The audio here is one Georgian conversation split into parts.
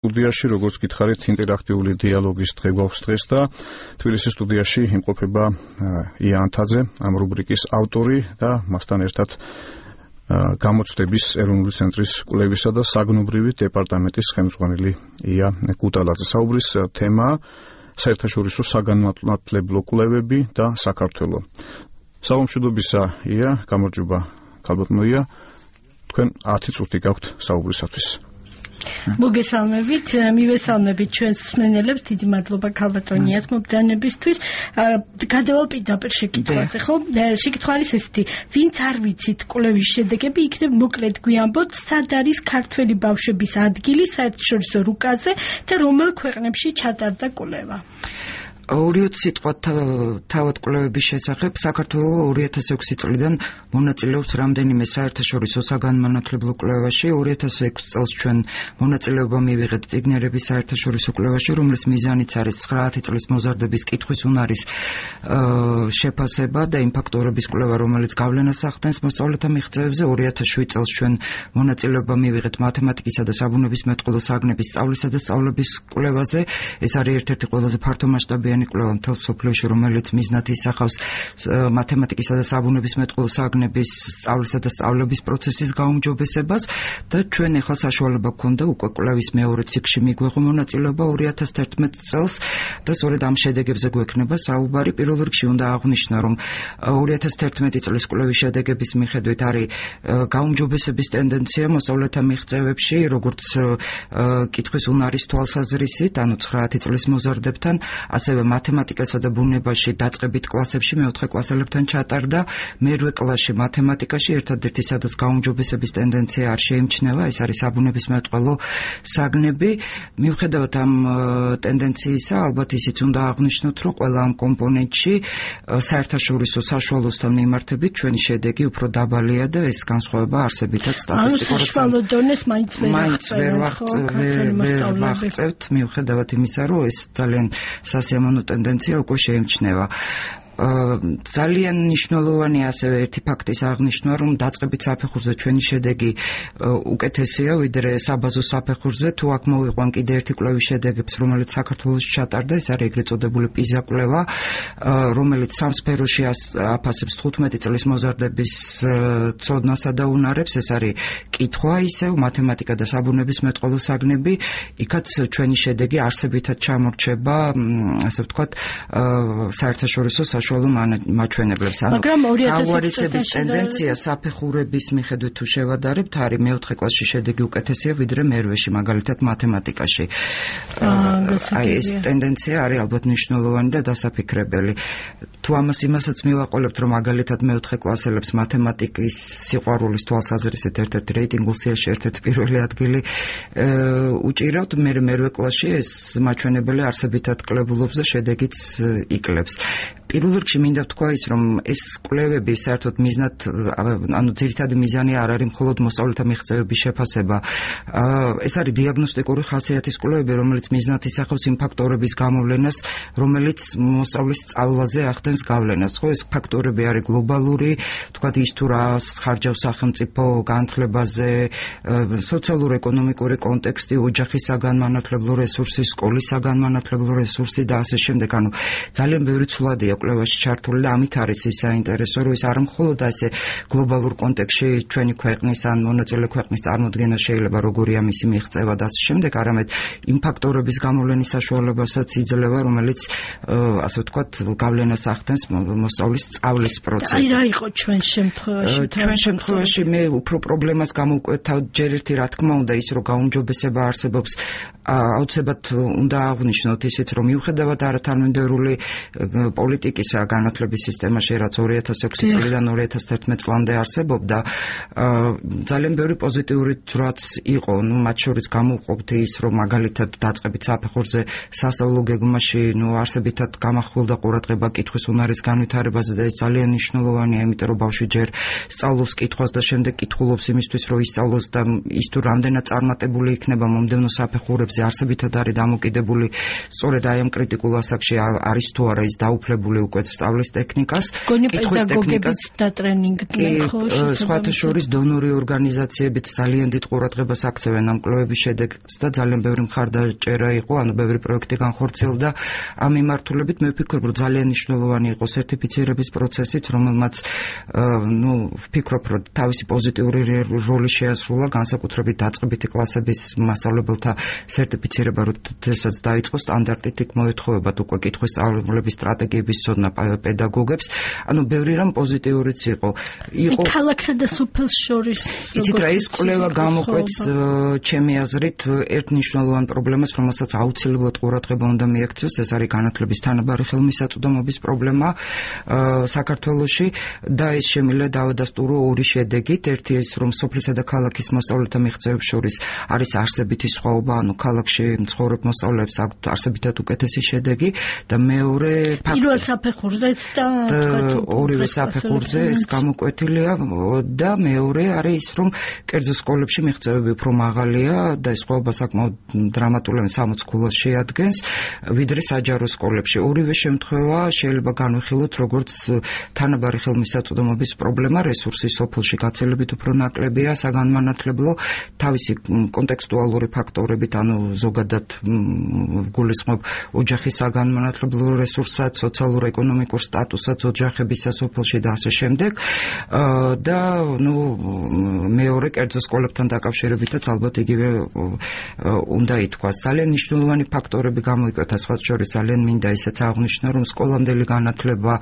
სტუდიაში, როგორც გითხარით, ინტერაქტიული დიალოგის დღე გვაქვს დღეს და თბილისის სტუდიაში იმყოფება ია ანთაძე, ამ რუბრიკის ავტორი და მასთან ერთად გამოცდების ეროვნული ცენტრის კვლევისა და საგნობრივი დეპარტამენტის ხელმძღვანელი ია კუტალაძე. საუბრის თემა საერთაშორისო საგანმანათლებლო კვლევები და საქართველო. საუმშვიდობისა ია, გამარჯობა ქალბატონო ია, თქვენ 10 წუთი გაქვთ საუბრისათვის. მოგესალმებით, მივესალმებით ჩვენს მსმენელებს, დიდი მადლობა ქალბატონიას მობრძანებისთვის. გადავალ პირდაპირ შეკითხვაზე, ხო? შეკითხვა არის ესეთი: ვინც არ ვიცით კვლევის შედეგები, იქნებ მოკლედ გვიამბოთ, სად არის ქართველი ბავშვების ადგილი საერთაშორისო რუკაზე და რომელ ქვეყნებში ჩატარდა კვლევა? ორივე სიტყვა თავად კვლევების შესახებ საქართველოს 2006 წლიდან მონაწილეობს რამდენიმე საერთაშორისო საგანმანათლებლო კვლევაში. 2006 წელს ჩვენ მონაწილეობა მივიღეთ წიგნერების საერთაშორისო კვლევაში, რომლის მიზანიც არის 9 წლის მოზარდების კითხვის უნარის შეფასება და იმ ფაქტორების კვლევა, რომელიც გავლენას ახდენს მოსწავლეთა მიღწევებზე. 2007 წელს ჩვენ მონაწილეობა მივიღეთ მათემატიკისა და საბუნებისმეტყველო საგნების სწავლისა და სწავლების კვლევაზე. ეს არის ერთ-ერთი ყველაზე ფართომასშტაბიანი კვლევა მთელ მსოფლიოში, რომელიც მიზნად ისახავს მათემატიკისა და საბუნებისმეტყველო საგნების სწავლისა და სწავლების პროცესის გაუმჯობესებას და ჩვენ ახლა საშუალება გვქონდა უკვე კვლევის მეორე ციკლში მიგვეღო მონაწილეობა 2011 წელს და სწორედ ამ შედეგებზე გვექნება საუბარი. პირველ რიგში უნდა აღვნიშნო, რომ 2011 წლის კვლევის შედეგების მიხედვით არის გაუმჯობესების ტენდენცია მოსწავლეთა მიღწევებში, როგორც კითხვის უნარის თვალსაზრისით, ანუ 9 წლის მოზარდებთან, ასევე მათემატიკასა და ბუნებაში დაწყებით კლასებში მეოთხე კლასელებთან ჩატარდა. მერვე კლასში მათემატიკაში ერთადერთი სადაც გაუმჯობესების ტენდენცია არ შეიმჩნევა, ეს არის საბუნებისმეტყველო საგნები. მიუხედავად ამ ტენდენციისა, ალბათ ისიც უნდა აღვნიშნოთ, რომ ყველა ამ კომპონენტში საერთაშორისო საშუალოსთან მიმართებით ჩვენი შედეგი უფრო დაბალია და ეს განსხვავება არსებითად სტატისტიკურად საშუალო დონეს მაინც ვერ ვაღწევთ, მიუხედავად იმისა, რომ ეს ძალიან სასიამოვნო ტენდენცია უკვე შეიმჩნევა. ძალიან მნიშვნელოვანია ასევე ერთი ფაქტის აღნიშვნა, რომ დაწყებით საფეხურზე ჩვენი შედეგი უკეთესია ვიდრე საბაზო საფეხურზე. თუ აქ მოვიყვან კიდე ერთი კვლევის შედეგებს, რომელიც საქართველოში ჩატარდა, ეს არის ეგრეთ წოდებული პიზა კვლევა, რომელიც სამ სფეროში აფასებს 15 წლის მოზარდების ცოდნასა და უნარებს. ეს არის კითხვა, ისევ მათემატიკა და საბუნებისმეტყველო საგნები. იქაც ჩვენი შედეგი არსებითად ჩამორჩება, ასე ვთქვათ, საერთაშორისო საშუალო მაჩვენებლებს. მაგრამ 2020 ტენდენცია საფეხურების მიხედვით თუ შევადარებთ, არის მეოთხე კლასში შედეგი უკეთესია ვიდრე მერვეში, მაგალითად მათემატიკაში. აი ეს ტენდენცია არის ალბათ მნიშვნელოვანი და დასაფიქრებელი. თუ იმასაც მივაყოლებთ, რომ მაგალითად მეოთხე კლასელებს მათემატიკის სიყვარულის თვალსაზრისით ერთ-ერთი რეიტინგულ სიაში ერთ-ერთი პირველი ადგილი უჭირავთ, მერვე კლასში ეს მაჩვენებელი არსებითად კლებულობს და შედეგიც იკლებს. პირველ რიგში მინდა ვთქვა ის, რომ ეს კვლევები საერთოდ მიზნად, ანუ ძირითადი მიზანი არ არის მხოლოდ მოსწავლეთა მიღწევების შეფასება. ეს არის დიაგნოსტიკური ხასიათის კვლევები, რომელიც მიზნად ისახავს იმ ფაქტორების გამოვლენას, რომელიც მოსწავლის სწავლაზე ახდენს გავლენას. ხო, ეს ფაქტორები არის გლობალური, თქვათ ის თუ რა ხარჯავს სახელმწიფო განათლებაზე, სოციალურ-ეკონომიკური კონტექსტი, ოჯახის საგანმანათლებლო რესურსი, სკოლის საგანმანათლებლო რესურსი და ასე შემდეგ. ანუ ძალიან ბევრი ცვლადია კვლევაში ჩართული და ამით არის ის საინტერესო, რომ ეს არ მხოლოდ ასე გლობალურ კონტექსტში ჩვენი ქვეყნის ან მონაწილე ქვეყნის წარმოდგენა შეიძლება როგორია მისი მიღწევა და ასე შემდეგ, არამედ იმ ფაქტორების გამოვლენის საშუალებასაც იძლევა, რომელიც ასე ვთქვათ გავლენას ახდენს მოსწავლის სწავლის პროცესზე. აი რა იყო ჩვენ შემთხვევაში? ჩვენ შემთხვევაში მე უფრო პრობლემას გამოვკვეთავ ჯერ ერთი, რა თქმა უნდა, ის რომ გაუმჯობესება არსებობს, აუცილებლად უნდა აღვნიშნოთ ისიც, რომ მიუხედავად არათანმიმდევრული პოლიტიკისა განათლების სისტემაში, რაც 2006 წლიდან 2011 წლამდე არსებობდა, ძალიან ბევრი პოზიტიური ძრაც იყო. მათ შორის გამოვყოფთ ის, რომ მაგალითად დაწყებით საფეხურზე სასწავლო გეგმაში არსებითად გამახვილდა ყურადღება კითხვის უნარის განვითარებაზე და ეს ძალიან მნიშვნელოვანია, იმიტომ რომ ბავშვი ჯერ სწავლობს კითხვას და შემდეგ კითხულობს იმისთვის, რო ისწავლოს და ის თუ რამდენად წარმატებული იქნება მომდევნო საფეხურებზე არსებითად არის დამოკიდებული სწორედ აი ამ კრიტიკულ ასაკში არის თუ არა ის დაუფლებული უკვე სწავლის ტექნიკას, კითხვის ტექნიკას და ტრენინგთან ხო სხვათა შორის დონორი ორგანიზაციებიც ძალიან დიდ ყურადღებას აქცევენ ამ კვლევების შედეგს და ძალიან ბევრი მხარდაჭერა იყო, ანუ ბევრი პროექტი განხორციელდა ამ მიმართულებით. მე ვფიქრობ, რომ ძალიან მნიშვნელოვანი იყო სერტიფიცირების პროცესიც, რომელმაც ვფიქრობ, რომ თავისი პოზიტიური როლი შეასრულა განსაკუთრებით დაწყებითი კლასების მასწავლებელთა სერტიფიცირება, როდესაც დაიწყო სტანდარტით იქ მოეთხოვებათ უკვე კითხვის სწავლების სტრატეგიების ცოდნა პედაგოგებს. ანუ ბევრი რამ პოზიტიურიც იყო. ქალაქსა და სოფელს შორის იცით რა, ის კვლევა გამოკვეთს ჩემი აზრით ერთ მნიშვნელოვან პრობლემას, რომელსაც აუცილებლად ყურადღება უნდა მიექცეს, ეს არის განათლების თანაბარი ხელმისაწვდომობის პრობლემა საქართველოში და ეს შემიძლია დავადასტურო ორი შედეგით. ერთი ის, რომ სოფლისა და ქალაქის მოსწავლეთა მიღწევებს შორის არის არსებითი სხვაობა, ანუ ქალაქში მცხოვრებ მოსწავლეებს აქვთ არსებითად უკეთესი შედეგი და მეორე პირველ საფეხურზეც და ორივე საფეხურზე ეს გამოკვეთილია და მეორე არის ის, რომ კერძო სკოლებში მიღწევები უფრო მაღალია და ეს სხვაობა საკმაოდ დრამატულად 60 ქულას შეადგენს, ვიდრე საჯარო სკოლებში. ორივე შემთხვევა შეიძლება განვიხილოთ როგორც თანაბარი ხელმისაწვდომობის პრობლემა, რესურსი სოფლში გაცილებით უფრო ნაკლებია, საგანმანათლებლო თავისი კონტექსტუალური ფაქტორებით, ანუ ზოგადად ვგულისხმობ ოჯახის საგანმანათლებლო რესურსსაც, სოციალურ-ეკონომიკურ სტატუსსაც ოჯახებისა სოფლში და ასე შემდეგ. და მეორე კერძო სკოლებთან დაკავშირებითაც ალბათ იგივე უნდა ითქვას. ძალიან მნიშვნელოვანი ფაქტორები გამოიკვეთა, სხვა შორის ძალიან მინდა ისეც აღვნიშნო, რომ სკოლამდელი განათლება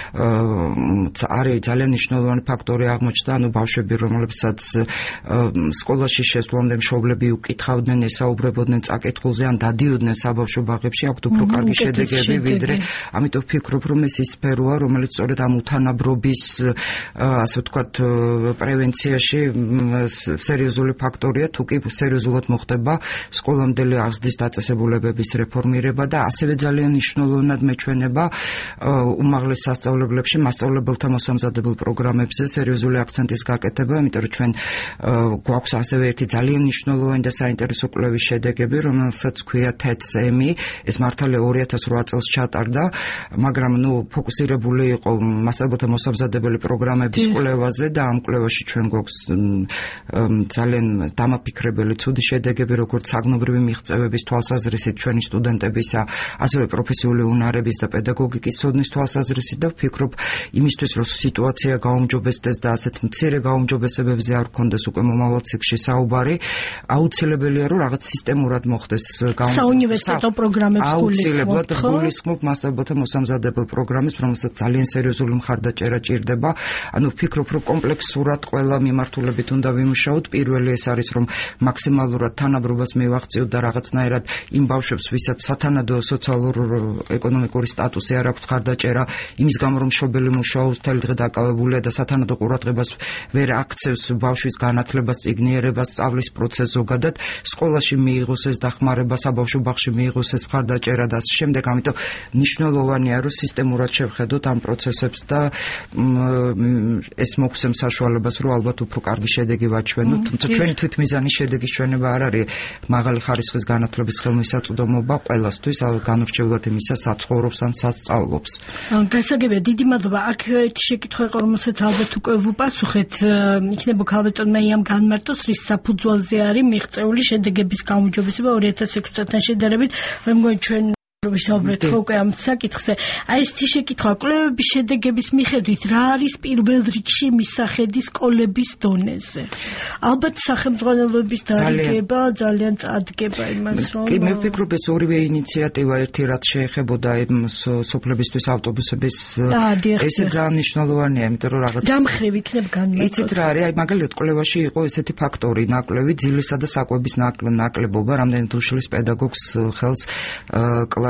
არის ძალიან მნიშვნელოვანი ფაქტორი აღმოჩნდა, ანუ ბავშვები, რომლებსაც სკოლაში შესვლამდე მშობლები უკითხავდნენ, ესაუბრებოდნენ წაკითხულზე ან დადიოდნენ საბავშვო ბაღებში, აქვთ უფრო კარგი შედეგები, ვიდრე ამიტომ ვფიქრობ, რომ ეს ის სფეროა, რომელიც სწორედ ამ უთანაბრობის, ასე ვთქვათ, პრევენციაში სერიოზული ფაქტორია, თუ კი სერიოზულად მოხდება სკოლამდელი აღზრდის დაწესებულებების რეფორმირება და ასევე ძალიან მნიშვნელოვნად მეჩვენება უმაღლეს სასწავლებლებში მასწავლებელთა მოსამზადებელ პროგრამებზე სერიოზული აქცენტის გაკეთება, იმიტომ რომ ჩვენ გვაქვს ასევე ერთი ძალიან მნიშვნელოვანი და საინტერესო კვლევის შედეგები, რომელსაც ქვია TEDS-ემი, ეს მართალია 2008 წელს ჩატარდა, მაგრამ ფოკუსირებული იყო მასწავლებელთა მოსამზადებელი პროგრამების კვლევაზე და ამ კვლევაში ჩვენ გვაქვს ძალიან დამაფიქრებელი ცუდი შედეგები, როგორც საგნობრივი მიღწევების თვალსაზრისით ჩვენი სტუდენტებისა, ასევე პროფესიული უნარების და პედაგოგიკის ცოდნის თვალსაზრისით და ვფიქრობ იმისთვის, რომ სიტუაცია გაუმჯობესდეს და ასეთ მცირე გაუმჯობესებებზე არ გქონდეს უკვე მომავალ ციკლში საუბარი, აუცილებელია, რომ რაღაც სისტემურად მოხდეს საუნივერსიტეტო პროგრამებს აუცილებლად გულისხმობ მასწავლებელთა მოსამზადებელ პროგრამებს, რომელსაც ძალიან სერიოზული მხარდაჭერა ჭირდება. ანუ ვფიქრობ, რომ კომპლექსურად ყველა მიმართულებით უნდა ვიმუშაოთ. პირველი ეს არის, რომ მაქსიმალურად თანაბრობას მივაღწიოთ და რაღაცნაირად იმ ბავშვებს, ვისაც სათანადო სოციალურ-ეკონომიკური სტატუსი არ აქვს მხარდაჭერა, იმის გამო რომ მშობელი მუშაობს, მთელი დღე დაკავებულია და სათანადო ყურადღებას ვერ აქცევს ბავშვის განათლებას, წიგნიერებას, სწავლის პროცესს ზოგადად, სკოლაში მიიღოს ეს დახმარება, საბავშვო ბაღში მიიღოს ეს მხარდაჭერა და ასე შემდეგ. ამიტომ მნიშვნელოვანია, რომ სისტემურად შევხედოთ ამ პროცესებს და ეს მოგცემს საშუალებას, რომ ალბათ უფრო კარგი შედეგი ვაჩვენოთ. თუმცა ჩვენი თვითმიზანი შედეგის ჩვენება არ არის მაღალი ხარისხის განათლების ხელმისაწვდომობა ყველასთვის, განურჩევლად იმისა, საცხოვრობს ან სასწავლობს. გასაგებია, დიდი მადლობა. აქ ერთი შეკითხვა იყო, რომელსაც ალბათ უკვე ვუპასუხეთ. იქნება ქალბატონმა იამ განმარტოს, რის საფუძველზე არის მიღწეული შედეგების გაუმჯობესება 2006 წელთან შედარებით. მე მგონი ჩვენ ვისაუბრეთ უკვე ამ საკითხზე. აი ესეთი შეკითხვა, კვლევების შედეგების მიხედვით რა არის პირველ რიგში მისახედი სკოლების დონეზე? ალბათ სახელმძღვანელოების დარიგება ძალიან წადგება იმას, რომ კი, მე ვფიქრობ, ეს ორივე ინიციატივა, ერთი რაც შეეხებოდა იმ სოფლებისთვის ავტობუსების, ესე ძალიან მნიშვნელოვანია, იმიტომ რომ რაღაც დამხრივ იქნებ განმარტოს. იცით რა არის, აი მაგალითად კვლევაში იყო ესეთი ფაქტორი, ნაკლები ძილისა და საკვების ნაკლებობა, რამდენი თუ შლის პედაგოგს ხელს კლასში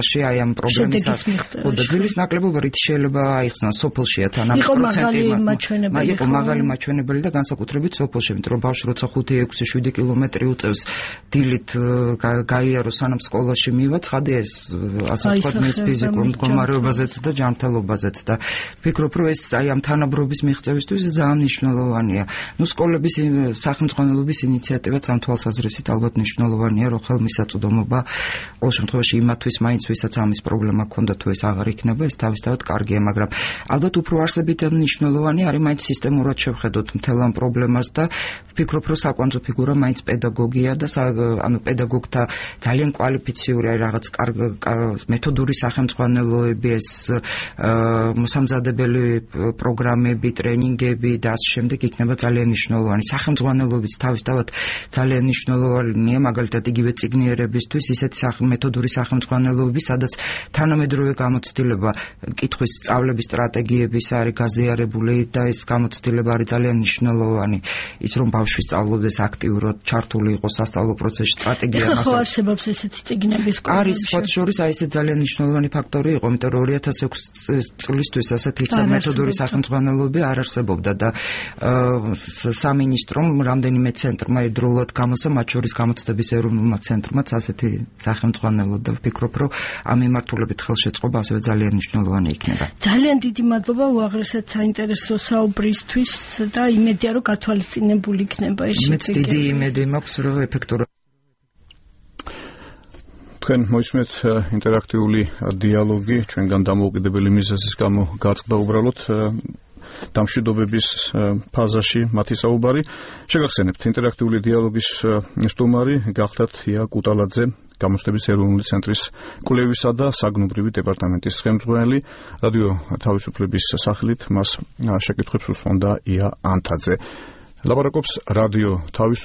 სკოლაში აი ამ პრობლემის და ძილის ნაკლებობა რითი შეიძლება აიხსნას სოფელშია თან ამ პროცენტი იყო მაღალი მაჩვენებელი და განსაკუთრებით სოფელში, იმიტომ რომ ბავშვი როცა 5-6-7 კილომეტრი უწევს დილით გაიარო სანამ სკოლაში მივა, ცხადია ეს ასე ვთქვათ მის ფიზიკურ მდგომარეობაზეც და ჯანმრთელობაზეც და ვფიქრობ რომ ეს აი ამ თანაბრობის მიღწევისთვის ძალიან მნიშვნელოვანია. ნუ სკოლების სახელმძღვანელობის ინიციატივაც ამ თვალსაზრისით ალბათ მნიშვნელოვანია, რომ ხელმისაწვდომობა ყოველ შემთხვევაში იმათვის მაინც ვისაც ამის პრობლემა ჰქონდა თუ ეს აღარ იქნება, ეს თავისთავად კარგია, მაგრამ ალბათ უფრო არსებით მნიშვნელოვანი არის მაინც სისტემურად შევხედოთ მთელ ამ პრობლემას და ვფიქრობ რომ საკვანძო ფიგურა მაინც პედაგოგია და ანუ პედაგოგთა ძალიან კვალიფიციური რაღაც მეთოდური სახელმძღვანელოები, ეს მოსამზადებელი პროგრამები, ტრენინგები და ასე შემდეგ იქნება ძალიან მნიშვნელოვანი. სახელმძღვანელობიც თავისთავად ძალიან მნიშვნელოვანია, მაგალითად იგივე წიგნიერებისთვის ისეთი მეთოდური სახელმძღვანელოები, სადაც თანამედროვე გამოცდილება, კითხვის სწავლების სტრატეგიების არის გაზიარებული და ეს გამოცდილება არის ძალიან მნიშვნელოვანი. ის რომ ბავშვი სწავლობდეს აქტიურად, ჩართული იყოს სასწავლო პროცესში, სტრატეგია მასა. ხო არსებობს ესეთი წიგნები სკოლებში. არის მათ შორის აი ეს ძალიან მნიშვნელოვანი ფაქტორი იყო, იმიტომ რომ 2006 წლისთვის ასეთი მეთოდური სახელმძღვანელოები არ არსებობდა და სამინისტრომ რამდენიმე ცენტრმა ერთდროულად გამოსცა, მათ შორის გამოცდების ეროვნულმა ცენტრმაც ასეთი სახელმძღვანელო და ვფიქრობ, რომ ამ მიმართულებით ხელშეწყობა ასევე ძალიან მნიშვნელოვანი იქნება. ძალიან დიდი მადლობა უაღრესად საინტერესო საუბრისთვის და იმედია, რომ გათვალისწინებული იქნება ეს შედეგი. მეც დიდი იმედი მაქვს, რომ ეფექტურად თქვენ მოისმენთ ინტერაქტიული დიალოგი ჩვენგან დამოუკიდებელი მიზეზის გამო გაწყდა უბრალოდ დამშვიდობების ფაზაში მათი საუბარი. შეგახსენებთ ინტერაქტიული დიალოგის სტუმარი გახდათ ია კუტალაძე, გამოცდების ეროვნული ცენტრის კვლევისა და საგნობრივი დეპარტამენტის ხელმძღვანელი. რადიო თავისუფლების სახელით მას შეკითხვებს უსვამდა ია ანთაძე. ლაპარაკობს რადიო თავისუფლების